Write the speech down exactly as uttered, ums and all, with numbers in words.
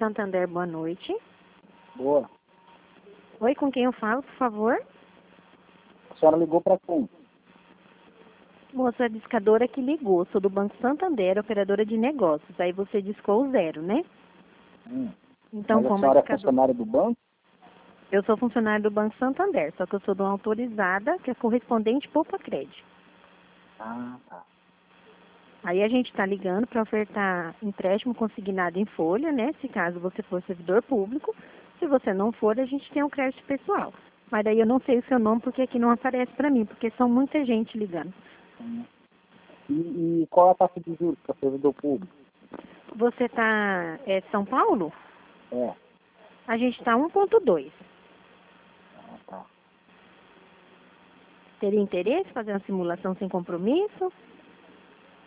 Santander, boa noite. Boa. Oi, com quem eu falo, por favor? A senhora ligou para quem? Moça, a discadora que ligou. Sou do Banco Santander, operadora de negócios. Aí você discou o zero, né? Hum. Então, Mas a como a senhora é discadora... funcionária do banco? Eu sou funcionária do Banco Santander, só que eu sou de uma autorizada, que é correspondente Poupa Crédito. Ah, tá. Aí a gente está ligando para ofertar empréstimo consignado em folha, né? Se caso você for servidor público. Se você não for, a gente tem um crédito pessoal. Mas daí eu não sei o seu nome porque aqui não aparece para mim, porque são muita gente ligando. Hum. E, e qual é a taxa de juros para servidor público? Você está é São Paulo? É. A gente está um ponto dois. Ah, tá. Teria interesse em fazer uma simulação sem compromisso?